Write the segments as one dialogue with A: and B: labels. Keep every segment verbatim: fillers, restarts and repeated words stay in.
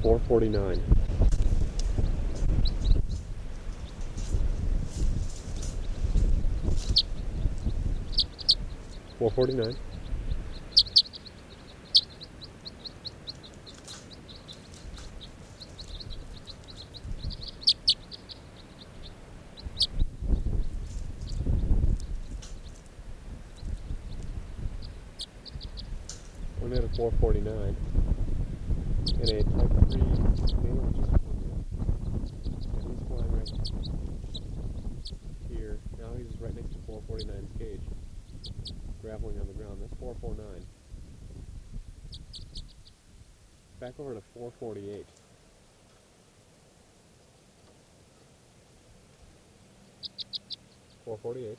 A: four forty-nine. four forty-nine. One at a four forty-nine. And a type three male just flew in. And he's flying right here. Now he's right next to four forty-nine's cage. Grappling on the ground. That's four forty-nine. Back over to four forty-eight. four forty-eight.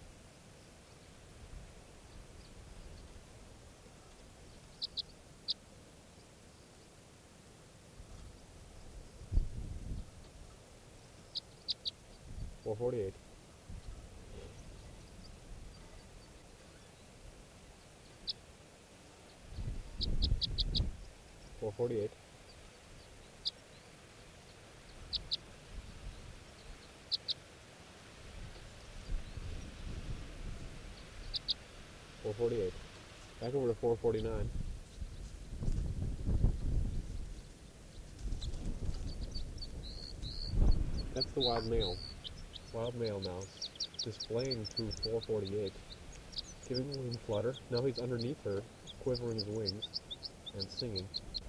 A: four forty-eight. four forty-eight. four forty-eight. Back over to four forty-nine. That's the wild male. Wild male now, displaying through four forty-eight, giving a wing flutter. Now he's underneath her, quivering his wings and singing.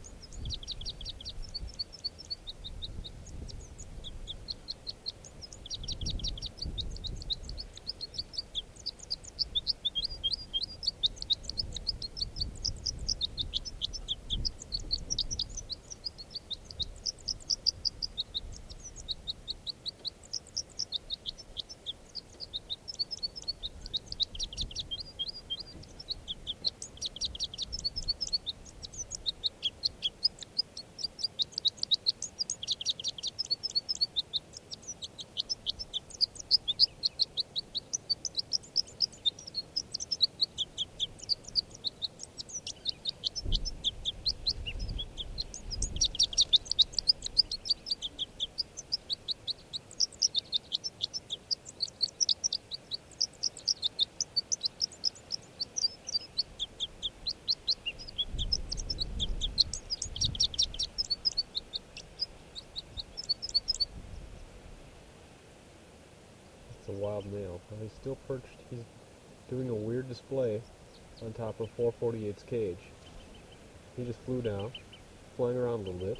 A: A wild male. Now he's still perched. He's doing a weird display on top of four forty-eight's cage. He just flew down, flying around a little bit.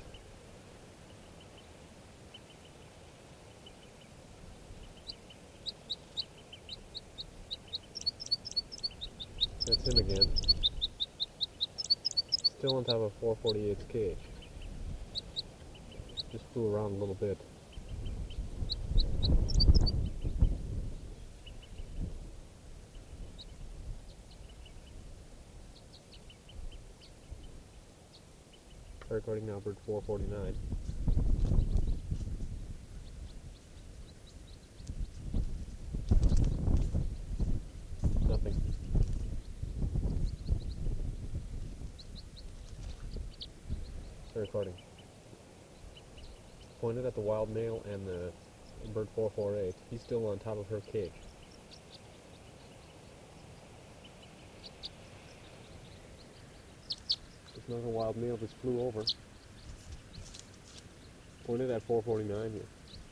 A: That's him again. Still on top of four forty-eight's cage. Just flew around a little bit. Recording now, bird four forty-nine. Nothing. Recording. Pointed at the wild male and the bird four forty-eight. He's still on top of her cage. Another wild male just flew over. Pointed at four forty-nine here.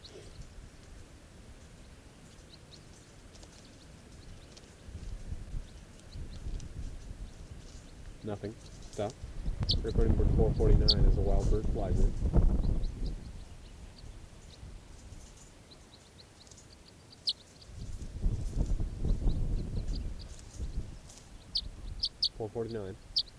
A: Nothing. Stop. Recording bird four forty-nine as a wild bird flies in. four forty-nine.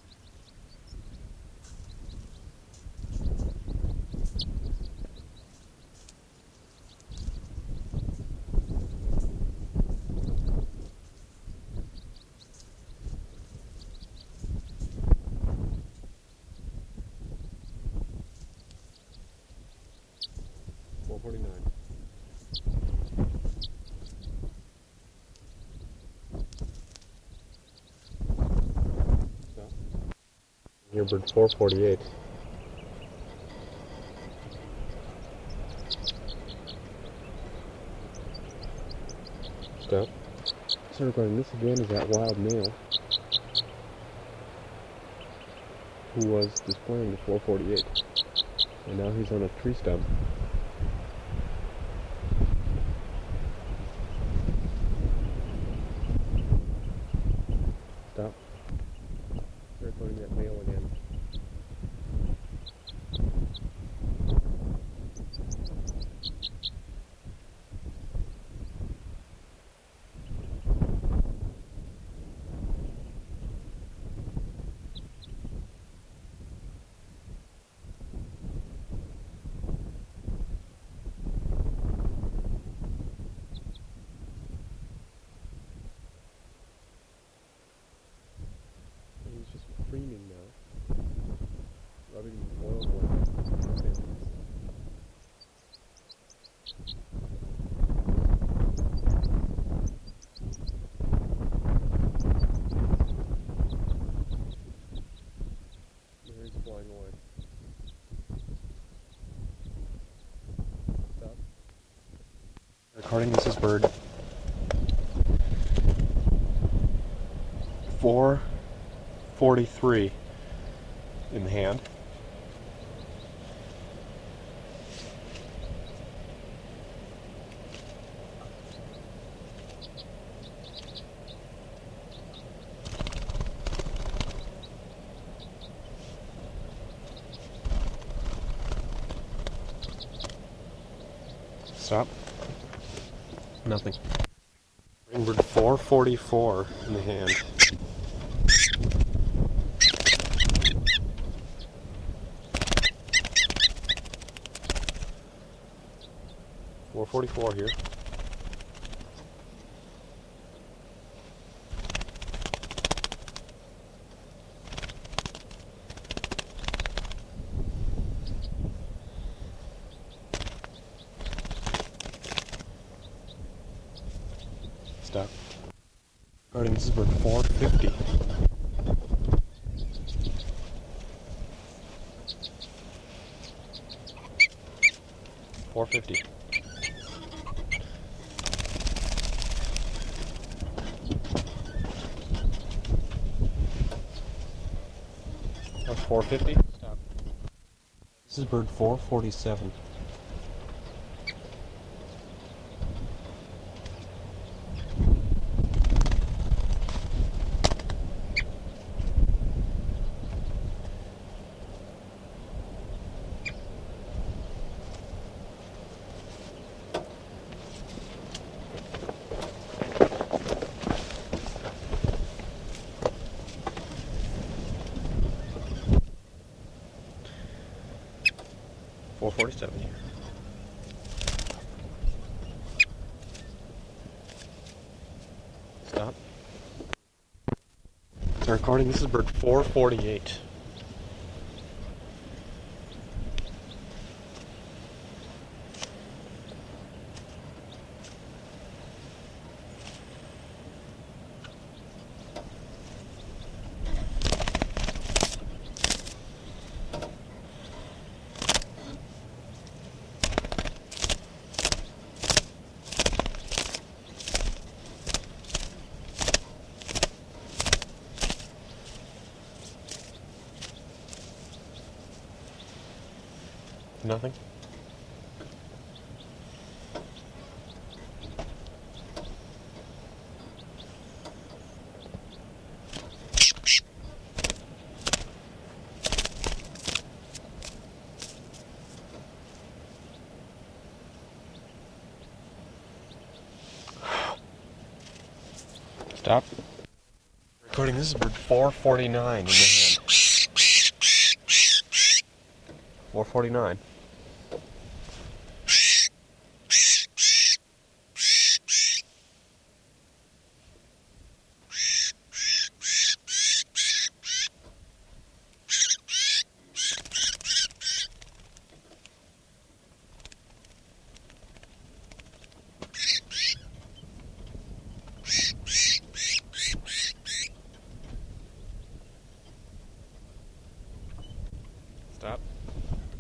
A: four forty-nine. Stop. Here, bird four forty-eight. Stop. So recording this again is that wild male who was displaying the four forty-eight, and now he's on a tree stump. Stop. So recording that male again. He's just preening now, rubbing oil glands on his hands. There he's flying away. Stop. Recording this is bird four forty-three in the hand. Stop. Nothing. Ringbird four forty-four in the hand. four forty-four here. Stop. Recording, this is bird four fifty. four fifty. That's four fifty. Stop. This is bird four forty-seven. four forty-seven here. Stop. So recording, this is bird four forty-eight. Nothing. Stop. Recording, this is bird four forty-nine in the hand. four forty-nine.